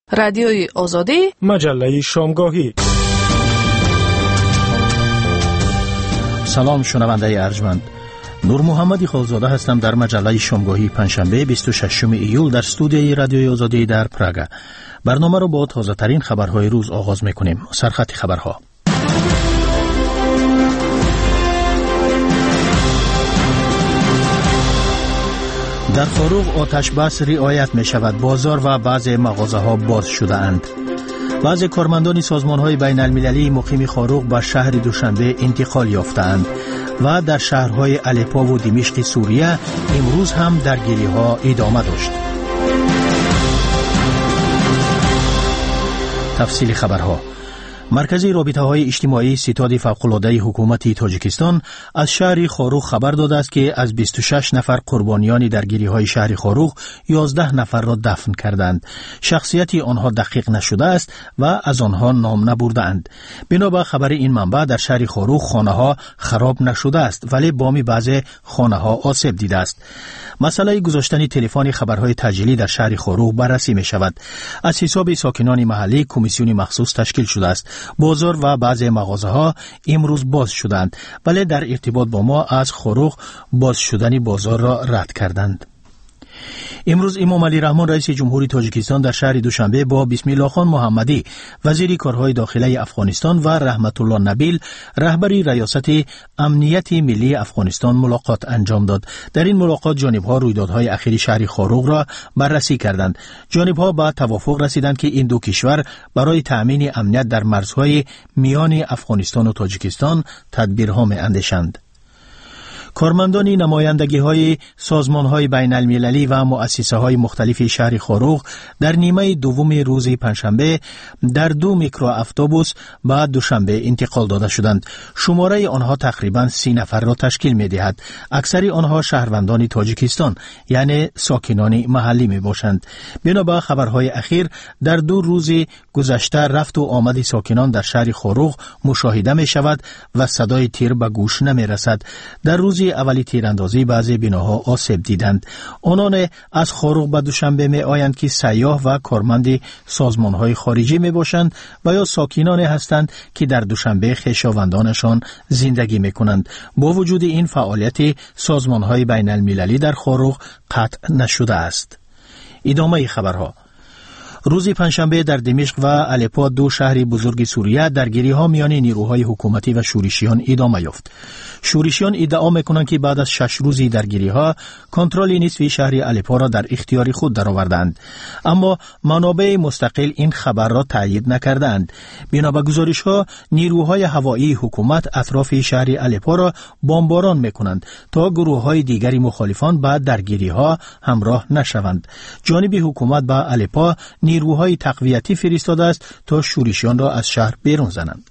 رادیوی آزادی، مجله شامگاهی. سلام شنونده ارجمند، نور محمدی خالزاده هستم در مجله شامگاهی پنجشنبه 26 ایول در استودیوی رادیوی آزادی در پراگ. برنامه را با تازه ترین خبرهای روز آغاز می‌کنیم. سرخط خبرها. در خاروغ آتش بس رعایت می شود. بازار و بعضی مغازه‌ها باز شده اند. بعضی کارمندان سازمان‌های بین المللی مقیم خاروغ به شهر دوشنبه انتقال یافتند و در شهرهای الپو و دمشق سوریه امروز هم درگیری‌ها ادامه داشت. تفصیل خبرها. مرکز رابطه‌های اجتماعی ستاد فوق‌العاده حکومت تاجیکستان از شهر خاروغ خبر داده است که از 26 نفر قربانیان درگیری‌های شهر خاروغ 11 نفر را دفن کردند. شخصیت آنها دقیق نشده است و از آنها نام نبردند. بنابر خبر این منبع در شهر خاروغ خانه‌ها خراب نشده است ولی بام بعضی خانه‌ها آسیب دیده است. مسئله گذاشتن تلفن خبرهای تجلی در شهر خاروغ بررسی می‌شود. از حساب ساکنان محلی کمیسیون مخصوص تشکیل شده است. بازار و بعضی مغازه‌ها امروز باز شدند ولی در ارتباط با ما از خاروغ باز شدن بازار را رد کردند. امروز امام علی رحمان رئیس جمهوری تاجیکستان در شهر دوشنبه با بسم الله خان محمدی وزیر کارهای داخلی افغانستان و رحمت الله نبیل رهبری ریاست امنیت ملی افغانستان ملاقات انجام داد. در این ملاقات جانب‌ها رویدادهای اخیر شهر خاروغ را بررسی کردند. جانب‌ها به توافق رسیدند که این دو کشور برای تأمین امنیت در مرزهای میان افغانستان و تاجیکستان تدبیرها می‌اندیشند. کارمندان نمایندگی‌های سازمان‌های بین المللی و مؤسسه‌های مختلف شهر خاروغ در نیمه دوم روز پنجشنبه در 2 میکرو اتوبوس به دوشنبه انتقال داده شدند. شماره آنها تقریباً 30 نفر را تشکیل می‌دهد. اکثر آنها شهروندان تاجیکستان یعنی ساکنان محلی می‌باشند. بنابر خبرهای اخیر در 2 روز گذشته رفت و آمد ساکنان در شهر خاروغ مشاهده می‌شود و صدای تیر به گوش نمی‌رسد. در روز اولی تیراندازی بعضی بناها آسیب دیدند. آنان از خاروغ به دوشنبه می آیند که سیاح و کارمند سازمان‌های خارجی می باشند و یا ساکنان هستند که در دوشنبه خویشاوندانشان زندگی می کنند. با وجود این فعالیت سازمان‌های بین المللی در خاروغ قطع نشده است. ادامه خبرها. روز پنجشنبه در دمشق و الپو 2 شهر بزرگ سوریه درگیری‌ها میان نیروهای حکومتی و شورشیان ادامه یافت. شورشیان ادعا می‌کنند که بعد از 6 روزی درگیری‌ها کنترل نصف شهر الپو را در اختیار خود درآوردند، اما منابع مستقل این خبر را تایید نکردند. بنابر گزارش‌ها نیروهای هوایی حکومت اطراف شهر الپو را بمباران می‌کنند تا گروه‌های دیگری مخالفان با درگیری‌ها همراه نشوند. جانب حکومت به الپو نیروهای تقویتی فرستاده است تا شورشیان را از شهر بیرون زنند.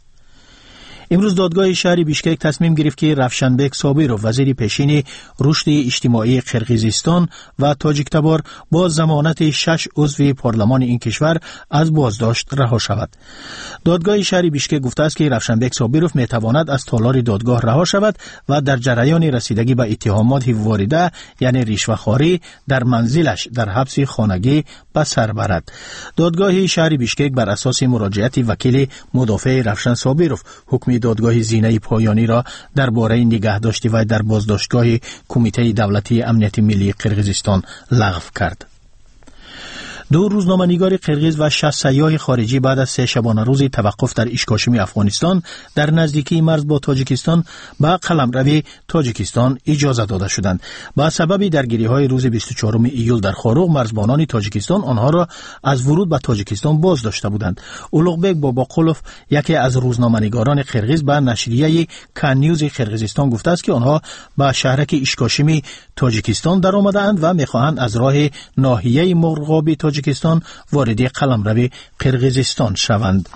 امروز دادگاه شهر بیشکک تصمیم گرفت که رفشنبک صابرov وزیر پیشین رشد اجتماعی قرقیزستان و تاجیکتبار با ضمانت 6 عضو پارلمان این کشور از بازداشت رها شود. دادگاه شهر بیشکک گفته است که رفشنبک صابرov میتواند از تالار دادگاه رها شود و در جریان رسیدگی به اتهامات وارده یعنی رشوه‌خواری در منزلش در حبس خانگی به سر برد. دادگاه شهر بیشکک بر اساس مراجعت وکیل مدافع رفشن صابرov حکم دادگاه زینه پایانی را درباره نگهداشت و در بازداشتگاه کمیته دولتی امنیت ملی قرقیزستان لغو کرد. 2 روزنامه‌نگار قرقیز و 60 سیاح خارجی بعد از 3 شبانه روز توقف در ایشکاشم افغانستان در نزدیکی مرز با تاجیکستان به قلمرو تاجیکستان اجازه داده شدند. با سبب درگیری‌های روز 24 ایول در خاروغ مرزبانان تاجیکستان آنها را از ورود به تاجیکستان باز داشته بودند. اولوغبک باباقولوف یکی از روزنامه‌نگاران قرقیز به نشریه کانیوز قرقیزستان گفته است که آنها به شهرک ایشکاشم تاجیکستان در آمدند و می‌خواهند از راه ناحیه مرغابی تاجیکستان وارد قلمرو قرقیزستان شوند.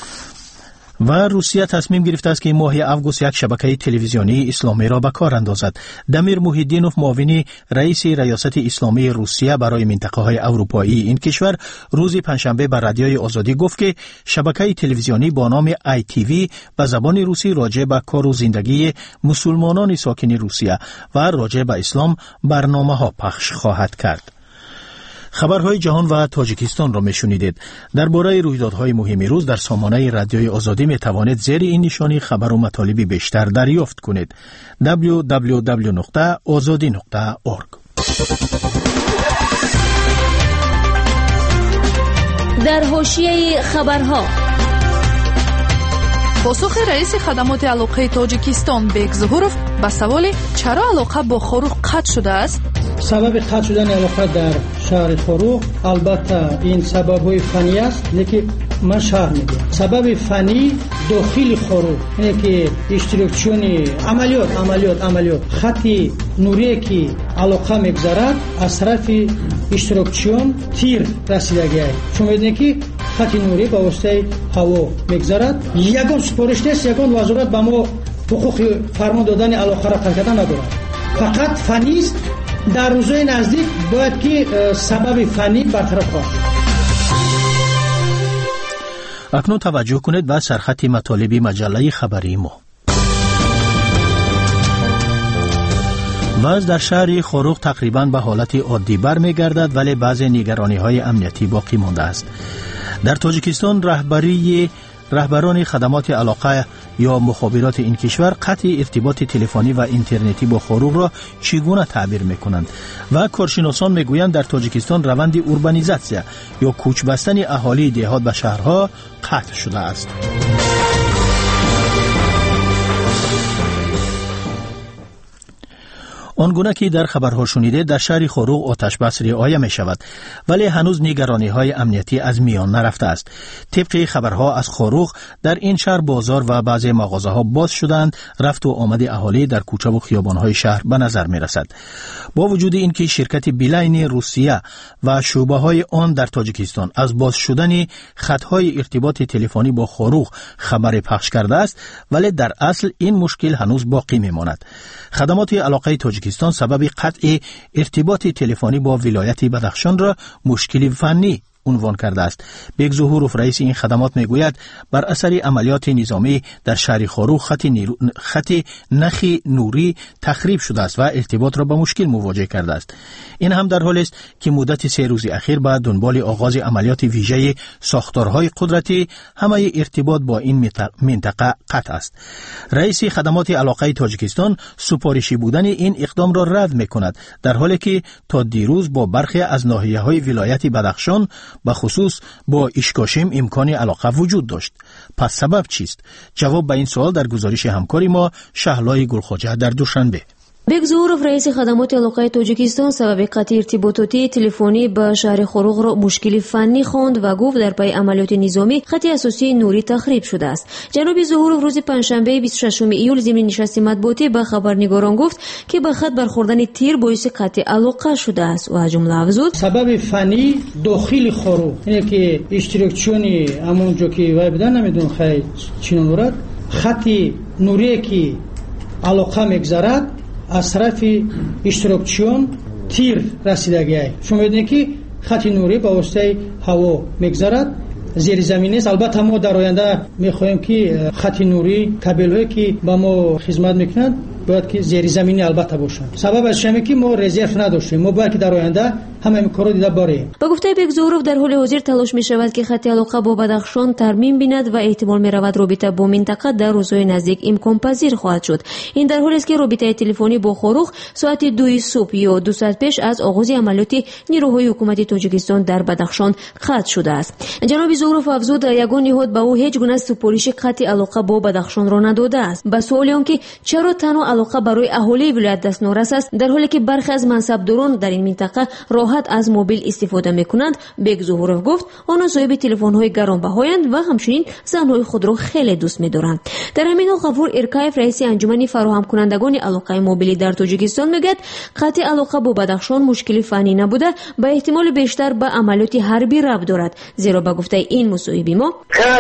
و روسیه تصمیم گرفته است که ماه اوگوست یک شبکه تلویزیونی اسلامی را به کار اندازد. دمیر محیدینوف معاون رئیس ریاست اسلامی روسیه برای منطقه های اروپایی این کشور روز پنجشنبه به رادیوی آزادی گفت که شبکه تلویزیونی با نام ITV به زبان روسی راجع به کار و زندگی مسلمانان ساکن روسیه و راجع به اسلام برنامه ها پخش خواهد کرد. خبرهای جهان و تاجیکستان را میشنیدید. درباره رویدادهای مهم روز در سامانه رادیوی آزادی می توانید زیر این نشانی خبر و مطالب بیشتر دریافت کنید. www.azadi.org. در حاشیه خبرها، پاسخ رئیس خدمات علاقه تاجیکستان بیگ ظهورов به سوال چرا علاقه با خاروخ قطع شده است. سبب قطع شدن علاقه در شهر خاروخ البته این سبب‌های فنی است، لیکن من شرح میدم. سبب فنی داخل خاروخ اینه که اشتراکچیون عملیات خط نوری که علاقه میگذرد از طرف اشتراکچیون تیر رسیدگی است. شما میدونید که خط نوری با واسطه هوا میگذرد. یگان سپارش نیست، یگان وزارت به ما حقوق فرمان دادن علاقه را قطع کردن ندارد. فقط فنی است. در روزهای نزدیک باید که سبب فنی برطرف شود. اکنون توجه کنید به سرخط مطالب مجله خبری ما. وضع در شهر خاروخ تقریباً به حالت عادی برمیگردد، ولی بعضی نگرانی‌های امنیتی باقی مانده است. در تاجیکستان رهبران خدمات علاقه یا مخابرات این کشور قطع ارتباط تلفنی و اینترنتی با خاروخ را چگونه تعبیر میکنند و کارشناسان میگویند در تاجیکستان روند اوربانیزاسیا یا کوچ بستن اهالی دهات به شهرها قطع شده است. آنگونه که در خبرها شنیده در شهر خاروخ آتش بس رعایت می شود، ولی هنوز نگرانی های امنیتی از میان نرفته است. طبق خبرها از خاروخ در این شهر بازار و بعضی مغازه ها باز شدند، رفت و آمد اهالی در کوچه و خیابان های شهر به نظر می رسد. با وجود اینکه شرکت بیلاین روسیه و شعبه های آن در تاجیکستان از باز شدن خط های ارتباط تلفنی با خاروخ خبر پخش کرده است، ولی در اصل این مشکل هنوز باقی می ماند. خدمات علاقه تاجیکستان سبب قطع ارتباط تلفنی با ولایت بدخشان را مشکل فنی عنوان کرده است. بیگ ظهورov رئیس این خدمات میگوید بر اثر عملیات نظامی در شهر خاروخ خط نخ نوری تخریب شده است و ارتباط را به مشکل مواجه کرده است. این هم در حالی است که مدت 3 روز اخیر بعد دنبال آغاز عملیات ویژه ساختارهای قدرتی همه ارتباط با این منطقه قطع است. رئیس خدمات علاقه تاجیکستان سفارشی بودن این اقدام را رد میکند، در حالی که تا دیروز با برخی از ناحیه‌های ولایت بدخشان به خصوص با اشکاشم امکان علاقه وجود داشت. پس سبب چیست؟ جواب به این سوال در گزارش همکاری ما شهلای گلخواجه در دوشنبه. بیگ ظهورov رئیس خدمات علاقه تاجیکستان سبب قطع ارتباطاتی تلفنی با شهر خاروخ را مشکل فنی خواند و گفت در پی عملیات نظامی خط اساسی نوری تخریب شده است. جناب ظهورov روز پنجشنبه 26 ایول ضمن نشست مطبوعاتی به خبرنگاران گفت که به خط برخوردن تیر باعث قطع علاقه شده است و جمله افزود سبب فنی داخل خاروخ اینه که اشتراکچیونی همونجا که وای بدن نمیدون خیلی چینون ورد خط نوری که علاقه میگذرد از طرف اشتراکچیون تیر رسیدگی است. شما می‌بینید که خط نوری با واسطه هوا میگذرد، زیر زمین است. البته ما در آینده می‌خواهیم که خط نوری کابل‌هایی که با ما خدمت می‌کنند باید که زیر زمینی البته باشند. سبب از شمی که ما رزرو نداشتیم، ما باید که در آینده همه این کارو دیده بریم. با گفته بیگ ظهورov در حال حاضر تلاش می شود که خط علاقه با بدخشان ترمیم بیند و احتمال می رود رابطه با منطقه در روزهای نزدیک امکان پذیر خواهد شد. این در حالی است که رابطه تلفنی با خاروخ ساعت 2 صبح یا 2 ساعت پیش از آغاز عملیات نیروهای حکومت تاجیکستان در بدخشان قطع شده است. جناب ظهورov افزود یگان نهاد به او هیچ گونه سفارش قطع علاقه با بدخشان را نداده است. به سوال آنکه چرا تنها علاقه برای اهالی ولایت دستنورس است در حالی که برخی از منصبداران در این منطقه راحت از موبایل استفاده میکنند، بیگ ظهورov گفت آنها صاحب تلفن‌های گرانبهایند و همچنین زنهای خود را خیلی دوست می‌دارند. در همین حال غفور ارکایف رئیس انجمن فراهم کنندگان علاقه موبیلی در تاجیکستان میگوید قطع علاقه با بدخشان مشکلی فنی نبوده، به احتمال بیشتر به عملیات حربی ربط دارد، زیرا به گفته این مصاحبه ما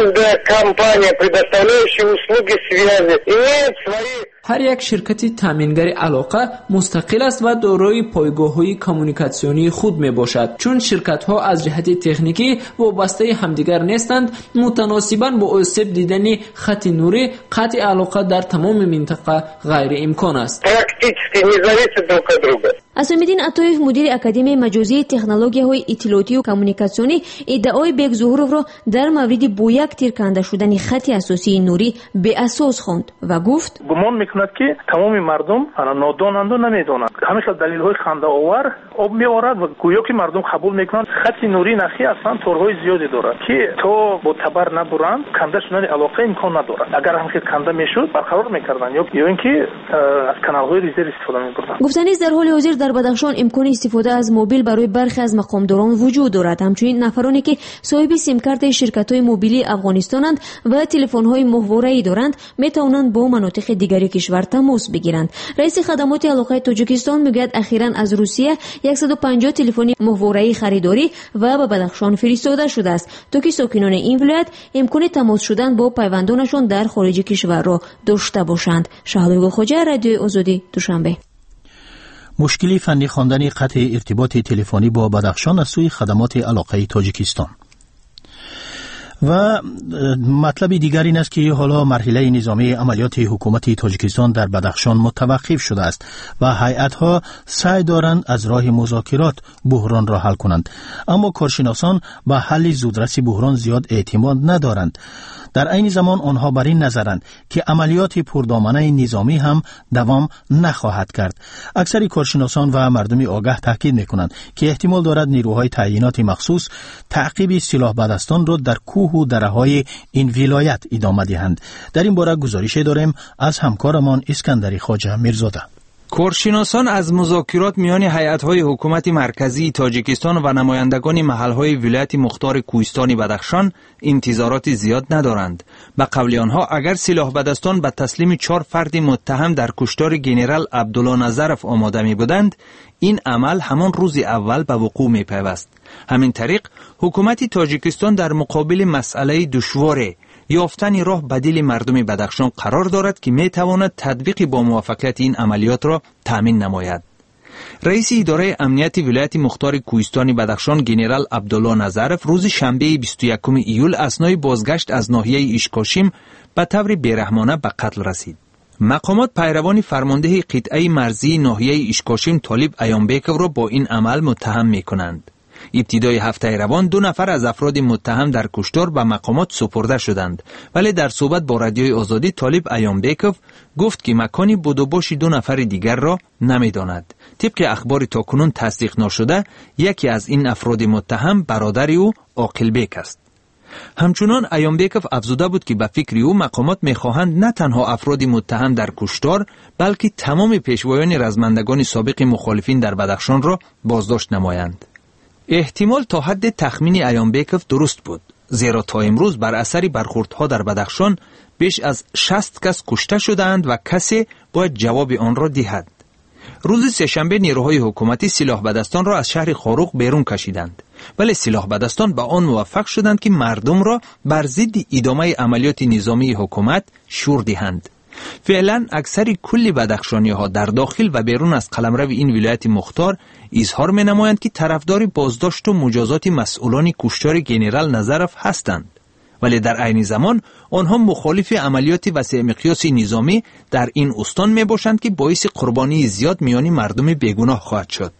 هر یک شرکت تامینگر علاقه مستقل است و دارای پایگاه‌های کمیونیکاسیونی خود میباشد. چون شرکت‌ها از جهت تکنیکی وابسته همدیگر نیستند، متناسباً با آسیب دیدن خط نوری قطع علاقه در تمام منطقه غیر امکان است. اسام‌الدین عطایف مدیر اکادمی مجازی تکنولوژی‌های اطلاعاتی و کمیونیکاسیونی ادعای بیگ ظهورов را در مورد با یک تیر کنده شدن خط اساسی نوری به اساس خواند و گفت گمان میکند که تمام مردم نادانند و نمیدانند. همیشه دلیل‌های خنده آور آب می‌آورد و گویا که مردم قبول میکنند خط نوری نخی اصلا تورهای زیادی دارد که تا با تبر نبرند کنده شدن علاقه امکان ندارد. اگر هم که کنده میشد برقرار میکردند یا اینکه از کانال‌های ریزر استفاده می‌بردند. گفتنی است در حال حاضر در بدخشان امکان استفاده از موبیل برای برخی از مقامداران وجود دارد. همچنین نفرانی که صاحب سیم کارت شرکت‌های موبیلی افغانستانند و تلفن‌های ماهواره‌ای دارند می‌توانند با مناطق دیگری کشور تماس بگیرند. رئیس خدمات علاقه تاجیکستان میگوید اخیراً از روسیه 150 تلفن ماهواره‌ای خریداری و به بدخشان فرستاده شده است تا که ساکنان این ولایت امکان تماس شدن با پیوندانشان در خارج کشور را داشته باشند. شهادت خوجا، رادیو آزادی، دوشنبه. مشکلی فنی خواندن قطع ارتباط تلفنی با بدخشان از سوی خدمات علاقه تاجیکستان. و مطلب دیگر این است که حالا مرحله نظامی عملیات حکومت تاجیکستان در بدخشان متوقف شده است و هیئت‌ها سعی دارند از راه مذاکرات بحران را حل کنند، اما کارشناسان به حل زودرس بحران زیاد اعتماد ندارند. در عین زمان آنها بر این نظرند که عملیات پردامنه نظامی هم دوام نخواهد کرد. اکثر کارشناسان و مردم آگاه تاکید می‌کنند که احتمال دارد نیروهای تعیینات مخصوص تعقیب سلاح بدستان را در کوه و دره‌های این ولایت ادامه دهند. در این باره گزارش داریم از همکارمان اسکندری خواجه میرزاده. کارشناسان از مذاکرات میان هیئت‌های حکومت مرکزی تاجیکستان و نمایندگان محل‌های ولایت مختار کوهستان بدخشان انتظارات زیاد ندارند. به قول آنها اگر سلاح بدستان به تسلیم 4 فرد متهم در کشتار ژنرال عبدالله نظرف آماده می بودند، این عمل همان روز اول به وقوع می پیوست. همین طریق حکومت تاجیکستان در مقابل مسئله دشوار یافتن راه بدیل مردم بدخشان قرار دارد که می تواند تطبیق با موفقیت این عملیات را تامین نماید. رئیس اداره امنیت ولایت مختار کوهستان بدخشان ژنرال عبدالله نظرف روز شنبه 21 ایول اثنای بازگشت از ناحیه ایشکاشیم به طور بیرحمانه به قتل رسید. مقامات پیروان فرمانده قطعه مرزی ناحیه ایشکاشیم طالب ایانبکو را با این عمل متهم می کنند. ابتدای هفته روان 2 نفر از افراد متهم در کشتار به مقامات سپرده شدند، ولی در صحبت با رادیوی آزادی طالب ایانبکو گفت که مکانی بود و باش 2 نفر دیگر را نمیداند. طبق اخبار تاکنون تصدیق نشده یکی از این افراد متهم برادر او عاقلبک است. همچنان ایانبکو افزوده بود که به فکر او مقامات می‌خواهند نه تنها افراد متهم در کشتار بلکه تمام پیشوایان رزمندگان سابق مخالفین در بدخشان را بازداشت نمایند. احتمال تا حد تخمین ایانبکو درست بود، زیرا تا امروز بر اثر برخوردها در بدخشان بیش از 60 کس کشته شدند و کسی باید جواب آن را دهد. روز سه‌شنبه نیروهای حکومتی سلاح بدستان را از شهر خاروق بیرون کشیدند، ولی سلاح بدستان به آن موفق شدند که مردم را بر ضد ادامه عملیات نظامی حکومت شور دهند. فعلا اکثر کل بدخشانی‌ها در داخل و بیرون از قلمرو این ولایت مختار اظهار می‌نمایند که طرفدار بازداشت و مجازات مسئولان کشتار ژنرال نظرف هستند، ولی در عین زمان آنها مخالف عملیات وسیع مقیاس نظامی در این استان میباشند که باعث قربانی زیاد میان مردم بیگناه خواهد شد.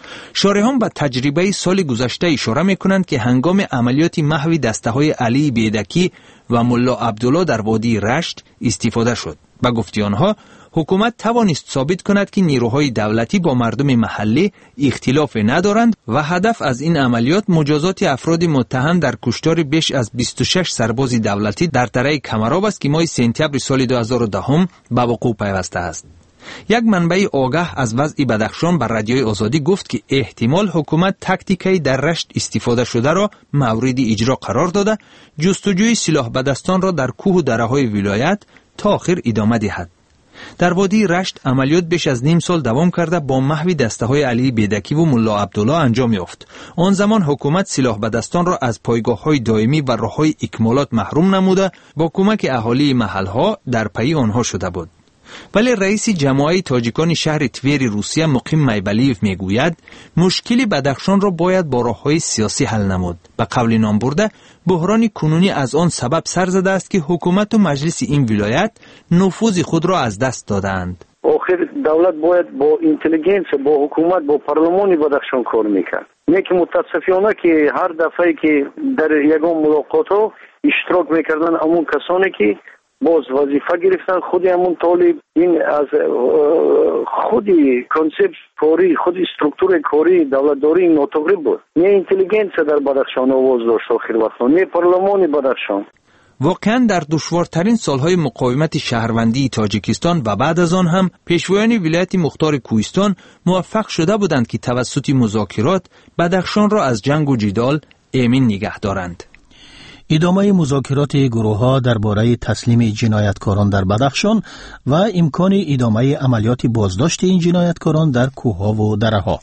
شارحان به تجربه سال گذشته اشاره میکنند که هنگام عملیات محو دسته‌های علی بیدکی و ملا عبدالله در وادی رشت استفاده شد. به گفته آنها حکومت توانست ثابت کند که نیروهای دولتی با مردم محلی اختلاف ندارند و هدف از این عملیات مجازات افراد متهم در کشتار بیش از 26 سرباز دولتی در دره کمراب است که ماه سپتامبر سال 2010 به وقوع پیوسته است. یک منبع آگاه از وضع بدخشان بر رادیوی آزادی گفت که احتمال حکومت تاکتیکی در رشت استفاده شده را مورد اجرا قرار داده جستجوی سلاح بدستان را در کوه و دره‌های ولایت تا آخر ادامه دهد. در وادی رشت عملیات بیش از نیم سال دوام کرده با محو دسته‌های علی بیدکی و ملا عبدالله انجام یافت. آن زمان حکومت سلاح بدستان را از پایگاه‌های دائمی و راه‌های اکمالات محروم نموده با کمک اهالی محل‌ها در پی آنها شده بود. ولی رئیس جماعه تاجیکان شهر تویر روسیه مقیم میبلیف میگوید مشکل بدخشان را باید با راه‌های سیاسی حل نمود. به قول نام برده بحران کنونی از آن سبب سر زده است که حکومت و مجلس این ولایت نفوذ خود را از دست دادند. آخر دولت باید با اینتلیجنس، با حکومت، با پارلمان بدخشان کار میکرد. که متاسفانه که هر دفعه که در یگان ملاقات ها اشتراک میکردن همون کسانی که باز وظیفه گرفتن، خود همون طالب این از خودی کنسپت کاری، خودی استرکتور کاری دولتداری ناتقریب بود. نه اینتلیجنس در بدخشان آواز داشت آخر وقت، نه پارلمان بدخشان. واقعا در دشوارترین سالهای مقاومت شهروندی تاجیکستان و بعد از آن هم پیشوایان ولایت مختار کوهستان موفق شده بودند که توسط مذاکرات بدخشان را از جنگ و جدال امن نگه دارند. ادامه مذاکرات گروه‌ها درباره تسلیم جنایتکاران در بدخشان و امکان ادامه عملیات بازداشت این جنایتکاران در کوه‌ها و دره‌ها.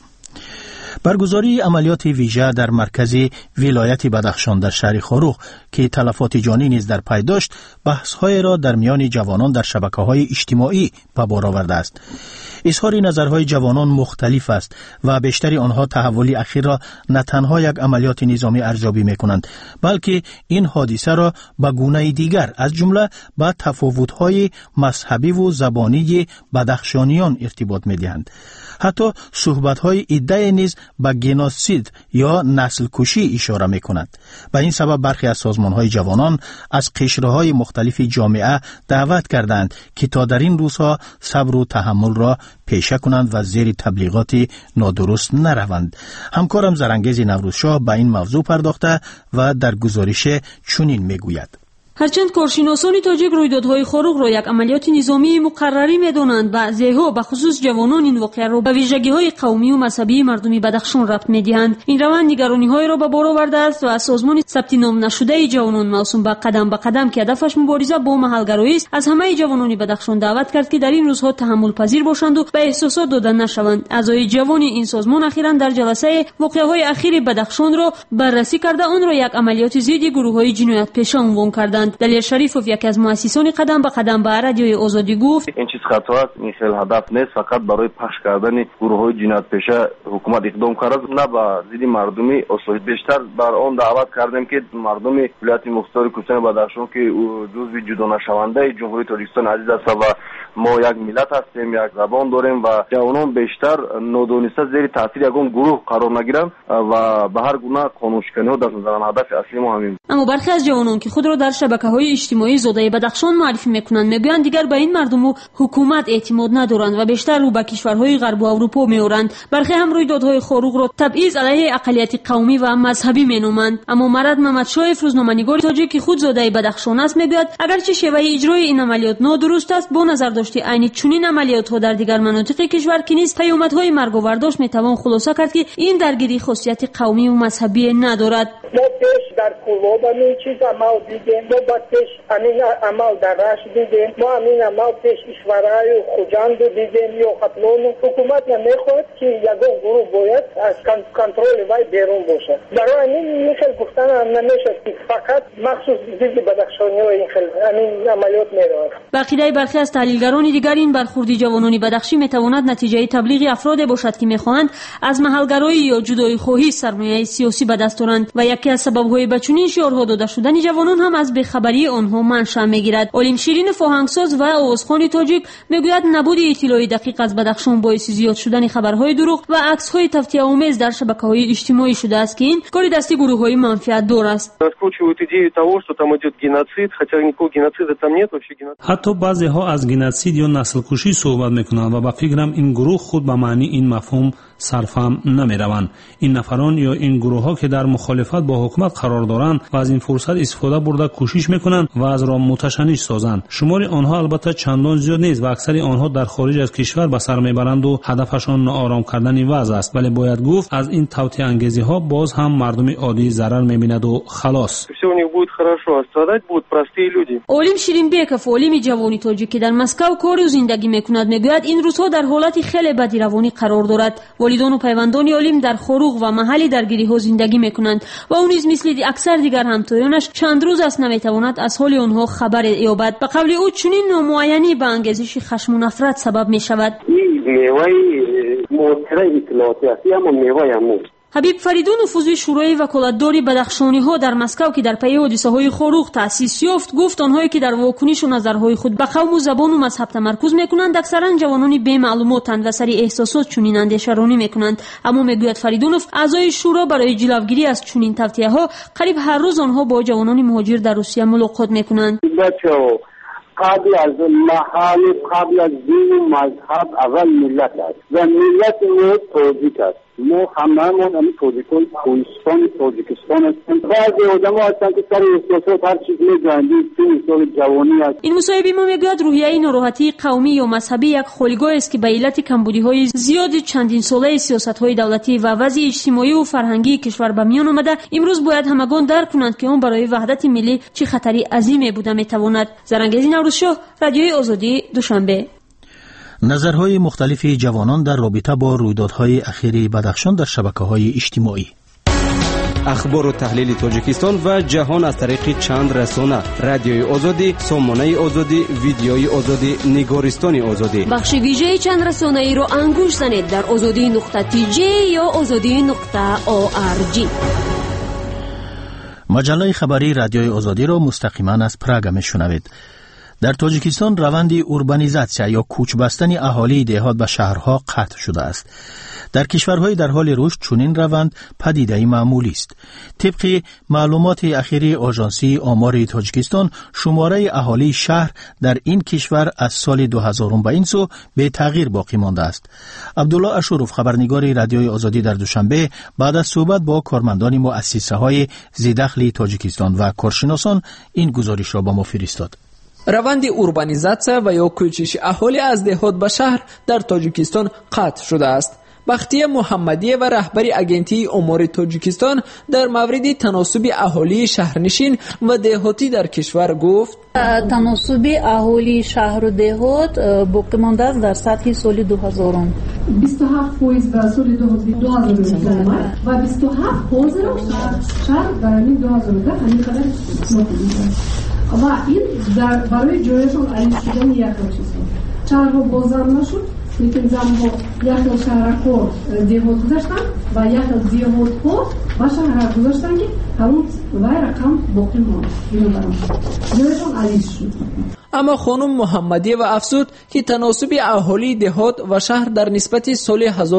برگزاری عملیات ویژه در مرکز ولایت بدخشان در شهر خاروخ که تلفات جانی نیز در پی داشت، بحث‌های را در میان جوانان در شبکه‌های اجتماعی به بار آورده است. اظهار نظرهای جوانان مختلف است و بیشتر آنها تحول اخیر را نه تنها یک عملیات نظامی ارزیابی می‌کنند، بلکه این حادثه را به گونه دیگر از جمله به تفاوت‌های مذهبی و زبانی بدخشانیان ارتباط می‌دهند. حتی صحبت‌های ادعای نیز به گنوسید یا نسل کشی اشاره می‌کند. به این سبب برخی از سازمان‌های جوانان از قشره‌های مختلف جامعه دعوت کردند که تا در این روزها صبر و تحمل را پیشه کنند و زیر تبلیغات نادرست نروند. همکارم زرانگیز نوروزشاه به این موضوع پرداخته و در گزارش چنین میگوید: هرچند کارشناسان تاجیک رویدادهای خاروخ را یک عملیات نظامی مقرری می‌دانند، بعضی‌ها به خصوص جوانان این واقعه را به ویژگی‌های قومی و مذهبی مردم بدخشان ربط می‌دهند. این روند نگرانی‌های را به بار آورده است و سازمان ثبت نام نشده جوانان موسوم به قدم که هدفش مبارزه با محل‌گرایی است، از همه جوانان بدخشان دعوت کرد که در این روزها تحمل پذیر باشند و به احساسات داده نشوند. اعضای جوان این سازمان اخیراً در جلسه واقعه‌های اخیر بدخشان را بررسی کرده آن را یک عملیات ضد گروه‌های جنایت پیشه عنوان کردند. دلیل شریفوف یکی از مؤسسان قدم به قدم به رادیوی آزادی گفت: این چیز خطا است، این خیلی هدف نیست، فقط برای پخش کردن گروه‌های جنایت پیشه حکومت اقدام کرده، نه به ضد مردمی اصلاح. بیشتر بر آن دعوت کردیم که مردم ولایت مختار کوهستان بدخشان که جزو جدا نشونده جمهوری تاجیکستان عزیز است و ما یک ملت هستیم، یک زبان داریم و جوانان بیشتر نادانسته زیر تاثیر یگان گروه قرار نگیرند و به هر گونه قانونشکنی دست نزنند. هدف اصلی ما همین. اما برخی از جوانان که خود را در شبکه‌های اجتماعی زاده بدخشان معرفی می‌کنند میگویند دیگر به این مردم و حکومت اعتماد ندارند و بیشتر رو به کشورهای غرب و اروپا می‌آورند. برخی هم رویدادهای خاروخ را تبعیض علیه اقلیت قومی و مذهبی می‌نامند. اما مراد محمدشاه روزنامه‌نگار تاجیک که خود زاده بدخشان است میگوید اگرچه شیوه اجرای این عملیات نادرست است، با نظر داشت عین چنین عملیات‌ها در دیگر مناطق کشور که نیز پیامدهای مرگ و برداشت می‌توان خلاصه کرد که این درگیری خاصیت قومی و مذهبی ندارد. ما پیش در کوبا همین چیز عمل دیدیم، ما پیش همین عمل در رشت دیدیم، ما همین عمل پیش اشورای و خوجند دیدیم یا قتلون. حکومت نمیخواد که یگان گروه باید از کنترل وی بیرون باشد. برای همین میخواد گفتن هم نمیشد که فقط مخصوص ضد بدخشانی و این خیلی همین عملیات میرود. به عقیده برخی از تحلیلگران دیگر این برخورد جوانان بدخشی میتواند نتیجه تبلیغ افراد باشد که میخواهند از محلگرایی یا جدایی خواهی سرمایه سیاسی به دست آورند و یکی از سبب‌های به چنین شعارها داده شدن جوانان هم از بی‌خبری آنها منشأ میگیرد. علیم شیرین فاهنگساز و آوازخوان تاجیک میگوید نبود اطلاع دقیق از بدخشان باعث زیاد شدن خبرهای دروغ و عکس‌های تفتیه‌آمیز در شبکه‌های اجتماعی شده است که این کار دستی گروه‌های منفعت دار است. حتی بعضی‌ها از گنوسید یا نسل کشی صحبت می‌کنند و به فکرم این گروه خود به معنی این مفهوم صرفم نمی‌روند. این نفران یا این گروه‌ها که در مخالفت با حکومت قرار دارند و از این فرصت استفاده برده کوشش می‌کنند و از را متشنج سازند. شمار آنها البته چندان زیاد نیست و اکثر آنها در خارج از کشور به سر میبرند و هدفشان ناآرام کردن وضع است، ولی باید گفت از این توطئه انگیزی‌ها باز هم مردم عادی ضرر می‌بیند و خلاص. علیم شیرین بیکف علیم جوانی تاجیک که در مسکو کار و زندگی می‌کند میگوید این روزها در حالت خیلی بدروانی قرار دارد. والدان و پیوندان علیم در خاروخ و محل درگیری‌ها زندگی می‌کنند و او نیز مثل اکثر دیگر همتایانش چند روز است نمی‌تواند از حال آنها خبر یابد. به قول او چنین نامعینی به انگیزش خشم و نفرت سبب می‌شود. این میوه موثر اطلاعاتی است، اما میوه حبیب فریدون عضو شورای وکالتداری بدخشانی‌ها در مسکو که در پی حادثه‌های خاروخ تأسیس یافت گفت آنهایی که در واکنش و نظرهای خود به قوم و زبان و مذهب تمرکز می‌کنند اکثرا جوانان بی معلوماتند و سر احساسات چنین اندیشه‌رانی می‌کنند. اما میگوید فریدونوف اعضای شورا برای جلوگیری از چنین توطئه‌ها قریب هر روز آنها با جوانان مهاجر در روسیه ملاقات می‌کنند. قبل از محل، قبل از دین و مذهب اول ملت است و ملت ما تاجیک است. ما هممون هم تاجیکستان هستیم. بعضی آدم ها هستن که سر احساسات هر چیز می‌گویند. مثال جوانی است. این مصاحبه ما میگوید روحیه ناراحتی قومی یا مذهبی یک خالیگاه است که به علت کمبودی‌های زیاد چندین ساله سیاست‌های دولتی و وضع اجتماعی و فرهنگی کشور به میان آمده. امروز باید همگان درک کنند که آن برای وحدت ملی چه خطری عظیمی بوده میتواند. زرنگیزی نوروزشاه، رادیوی آزادی، دوشنبه. نظرهای مختلف جوانان در رابطه با رویدادهای اخیر بدخشان در شبکه‌های اجتماعی. اخبار و تحلیل تاجیکستان و جهان از طریق چند رسانه: رادیوی آزادی، سامانه آزادی، ویدیوی آزادی، نگارستان آزادی. بخش ویژه چند رسانه ای را انگوش زنید در azadi.tj یا azadi.org. مجله خبری رادیوی آزادی را مستقیما از پراگ میشنوید. در تاجیکستان روند اوربانیزاسیا یا کوچ بستن اهالی دهات به شهرها قطع شده است. در کشورهای در حال رشد چنین روند پدیده معمولی است. طبق معلومات اخیری آژانسی آمار تاجیکستان، شماره اهالی شهر در این کشور از سال 2000 به این سو به تغییر باقی مانده است. عبدالله اشروف، خبرنگار رادیوی آزادی در دوشنبه، بعد از صحبت با کارمندان مؤسسه‌های ذی‌دخل تاجیکستان و کارشناسان این گزارش را به ما فرستاد. روند اوربانیزاسیا و یا کوچش اهالی از دهات به شهر در تاجیکستان قطع شده است. بختیه محمدی و رهبری اجنسی آمار تاجیکستان در مورد تناسب اهالی شهرنشین و دهاتی در کشور گفت: تناسب اهالی شهر و دهات باقی مانده است در سطح سال 2000. 27% در سال 2000 و 27% شهر در 2010 همین قدر و این برای جایشان عریض شدن یک چیز شهرها بازم نشد، لیکن زمها یک شهرها دهات گذاشتن و یک دهاتها و شهرها گذاشتن که همون وای رقم باقی ماند. اینو برام جایشان عریض شد. اما خانم محمدی و افزود که تناسب اهالی دهات و شهر در نسبت سال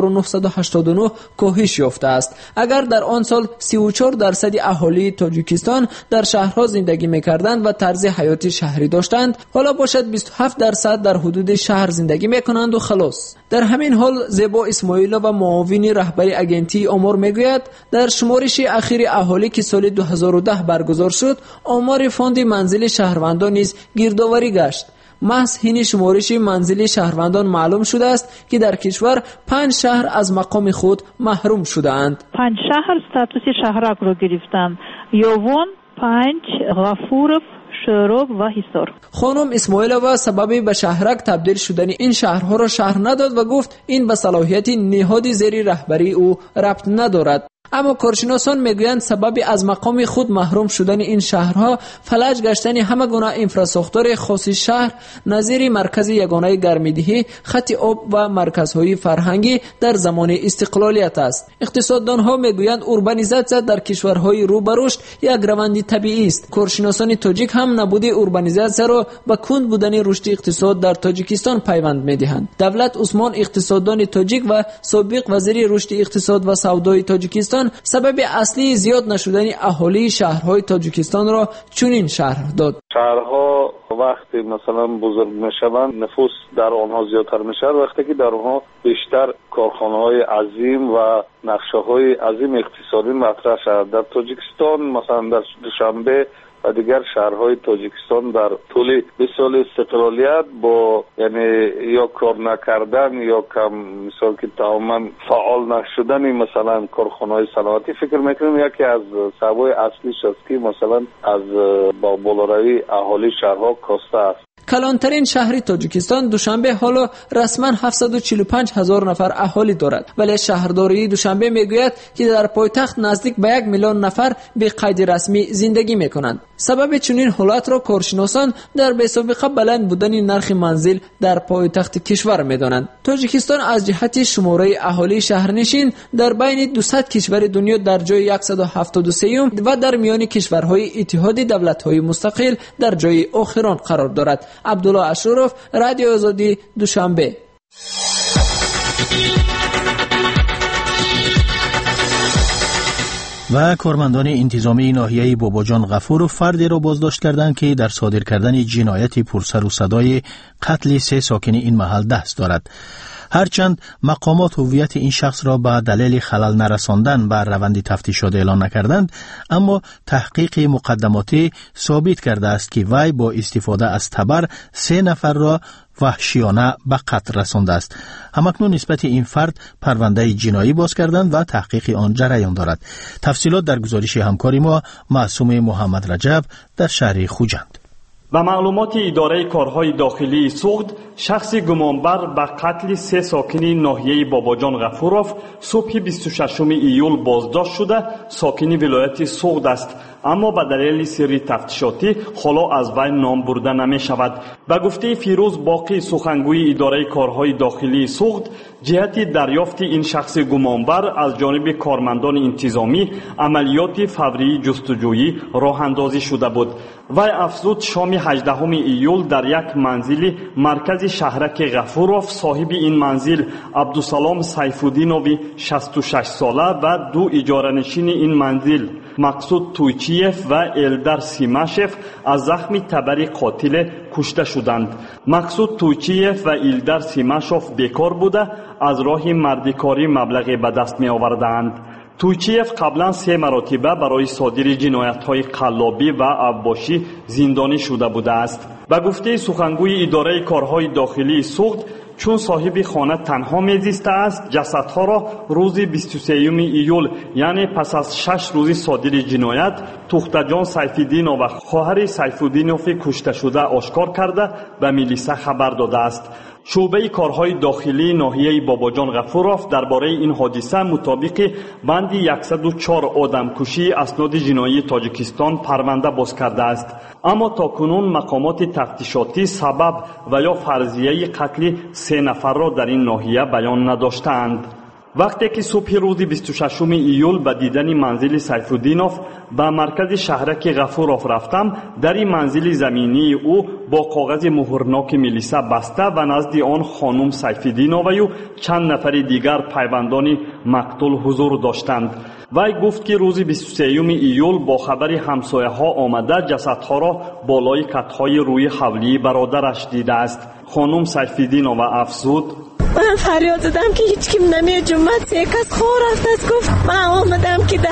1989 کاهش یافته است. اگر در آن سال 34% اهالی تاجیکستان در شهرها زندگی می‌کردند و طرز حیات شهری داشتند، حالا باشد 27% در حدود شهر زندگی می‌کنند و خلاص. در همین حال زیبا اسماعیلوف و معاون رهبری اجنسی آمار میگوید در شمارش اخیر اهالی که سال 2010 برگزار شد، آمار فاند منزل شهروندان نیز گردآوری گشت. محض حین شمارش منزل شهروندان معلوم شده است که در کشور 5 شهر از مقام خود محروم شده اند. 5 شهر استاتوس شهرک را گرفتند: یوون، پنج، غفورف، شروب و حصار. خانم اسماعیلوف سبب به شهرک تبدیل شدن این شهرها را شرح نداد و گفت این به صلاحیت نهاد زیر رهبری او ربط ندارد. اما کارشناسان میگویند سبب از مقام خود محروم شدن این شهرها فلج گشتن همه گونه انفراستراکچور خاص شهر نظیر مرکز یگانه گرمیدهی، خط آب و مرکزهای فرهنگی در زمان استقلالیت است. اقتصاددانها میگویند اوربانیزاسیا در کشورهای رو به رشد یک روند طبیعی است. کارشناسان تاجیک هم نبود اوربانیزاسیا را به کند بودن رشد اقتصاد در تاجیکستان پیوند میدهند. دولت عثمان، اقتصاددان تاجیک و سابق وزیر رشد اقتصاد و سودای تاجیکستان، سبب اصلی زیاد نشدن اهالی شهرهای تاجیکستان را چنین شرح داد: شهرها وقتی مثلا بزرگ میشوند نفوس در آنها زیادتر میشه، وقتی که در آنها بیشتر کارخانه‌های عظیم و نقشه‌های عظیم اقتصادی مطرح شود. در تاجیکستان مثلا در دوشنبه و دیگر شهرهای تاجیکستان در طول 20 سال استقلالیت با یعنی یا کار نکردن یا کم مثال که تماما فعال نشدن مثلا کارخانه‌های صنعتی فکر میکنم یکی از سبب‌های اصلیش است که مثلا از با بالاروی اهالی شهرها کاسته است. کلانترین شهر تاجیکستان دوشنبه حالا رسما 745,000 نفر اهالی دارد، ولی شهرداری دوشنبه میگوید که در پایتخت نزدیک به 1 میلیون نفر به قید رسمی زندگی میکنند. سبب چنین حالت را کارشناسان در بی‌سابقه بلند بودن نرخ منزل در پایتخت کشور میدانند. تاجیکستان از جهت شماره اهالی شهرنشین در بین 200 کشور دنیا در جای 173 و در میان کشورهای اتحاد دولت‌های مستقل در جای آخران قرار دارد. عبدالله اشرف، رادیو آزادی، دوشنبه. و کارمندان انتظامی ناحیه باباجان غفور فردی را بازداشت کردند که در صادر کردن جنایت پرسر و صدای قتل 3 ساکن این محل دست دارد. هرچند مقامات هویت این شخص را به دلیل خلل نرساندن بر روند تفتیشات اعلان نکردند، اما تحقیق مقدماتی ثابت کرده است که وی با استفاده از تبر 3 نفر را وحشیانه به قتل رسانده است. همکنون نسبت این فرد پرونده جنایی باز کردند و تحقیق آن جریان دارد. تفصیلات در گزارش همکاری ما معصوم محمد رجب در شهر خوجند. با معلومات اداره کارهای داخلی سوخت، شخص گمانبر به قتل 3 ساکن ناحیه باباجان غفورов صبح 26 ایول بازداشت شده ساکن ولایت سوخت است، اما به دلیل سری تفتیشاتی حالا از وی نام برده نمی شود. به گفته فیروز باقی سخنگوی اداره کارهای داخلی سوخت، جهت دریافت این شخص گمانبر از جانب کارمندان انتظامی عملیات فوری جستجویی راه اندازی شده بود. وی افزود شام 18 ایول در یک منزل مرکز شهرک غفورov صاحب این منزل عبدالسلام سیفالدینوی 66 ساله و 2 اجاره‌نشین این منزل مقصود تویچیف و الدر سیماشف از زخم تبر قاتل کشته شدند. مقصود تویچیف و الدر سیماشف بیکار بوده از راه مردکاری مبلغی به دست می آوردند. تویچیف قبلا 3 مرتبه برای صادر جنایت‌های قلابی و عباشی زندانی شده بوده است. به گفته سخنگوی اداره کارهای داخلی سوخت، چون صاحب خانه تنها میزیسته است، جسدها را روز 23 ایول یعنی پس از 6 روز صادر جنایت توختجان سیفالدینov و خواهر سیفالدینov کشته شده آشکار کرده به میلیسا خبر داده است. شعبه کارهای داخلی ناحیه باباجان غفورov درباره این حادثه مطابق بند 104 آدمکشی اسناد جنایی تاجیکستان پرونده باز کرده است، اما تاکنون مقامات تفتیشاتی سبب و یا فرضیه قتل 3 نفر را در این ناحیه بیان نداشتند. وقتی که صبح روز 26 ایول به دیدن منزل سیفالدینov به مرکز شهرک غفورov رفتم، در این منزل زمینی او با کاغذ مهرناک میلیسا بسته و نزد آن خانم سیفالدینov و چند نفر دیگر پیوندان مقتول حضور داشتند. وی گفت که روز 23 ایول با خبر همسایه ها آمده جسدها را بالای کتهای روی حولی برادرش دیده است. خانم سیفالدینov افزود: من فریاد زدم که هیچ کم نمی جمعت، یک از خواه رفت است. گفت من آمدم که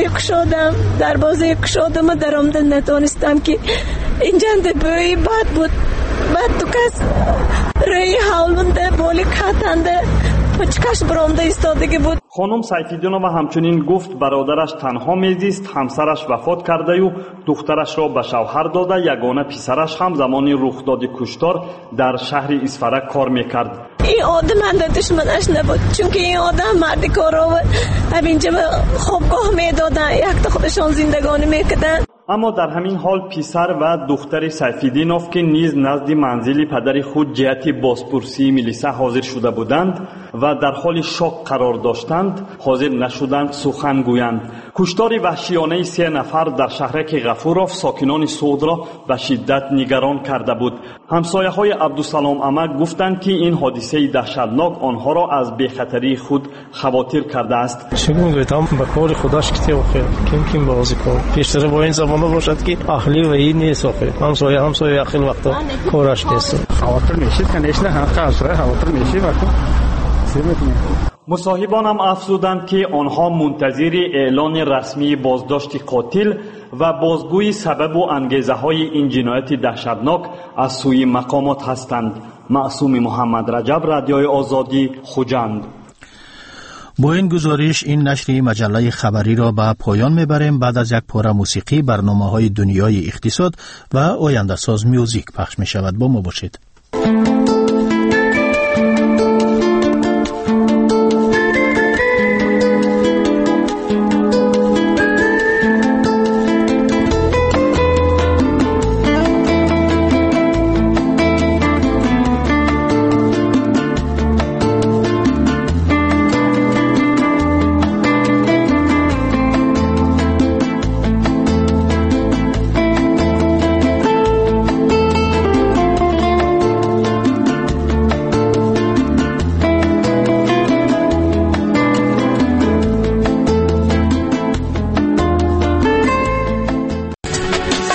دروازه کشادم و در آمدن نتانستم که اینجا بوی بد بود. بعد تو کس روی حولونده بالی کتنده پچکش برامده ایستادگی بود. خانم سیفالدینov همچنین گفت برادرش تنها میزیست، همسرش وفات کرده و دخترش را به شوهر داده، یگانه پسرش هم زمان رخداد کشتار در شهر اسفرک کار میکرد. این آدم من دشمنش نبود، چون که این آدم مردی کار را همینجا خوابگاه میدادن، یک تا خودشان زندگانی میکردن. اما در همین حال پسر و دختر سیفالدینov که نیز نزد منزل پدر خود جهت بازپرسی میلیسا حاضر شده بودند و در حال شوق قرار داشتند، حاضر نشدند سخن گویند. کشتار وحشیانه 3 نفر در شهرک غفورov ساکنان سوخت را به شدت نگران کرده بود. همسایه های عبدالسلام امک گفتند که این حادثه دهشتناک آنها را از بی‌خطری خود خواطر کرده است. چگونه گفتم به کار خودش کتی بخیر کیم بازی کن پیشتر با این زمانه باشد که اهلی و این نیست آخر همسایه اخیل وقتا کارش نیست. خواطر میشید کنیش نه حقا خواطر میشید وقتا مصاحبان هم افزودند که آنها منتظر اعلان رسمی بازداشت قاتل و بازگویی سبب و انگیزه های این جنایت دهشتناک از سوی مقامات هستند. معصوم محمد رجب، رادیوی آزادی، خوجند. با این گزارش این نشر مجله خبری را به پایان میبریم. بعد از یک پاره موسیقی برنامه‌های دنیای اقتصاد و آینده ساز میوزیک پخش می شود. با ما باشید.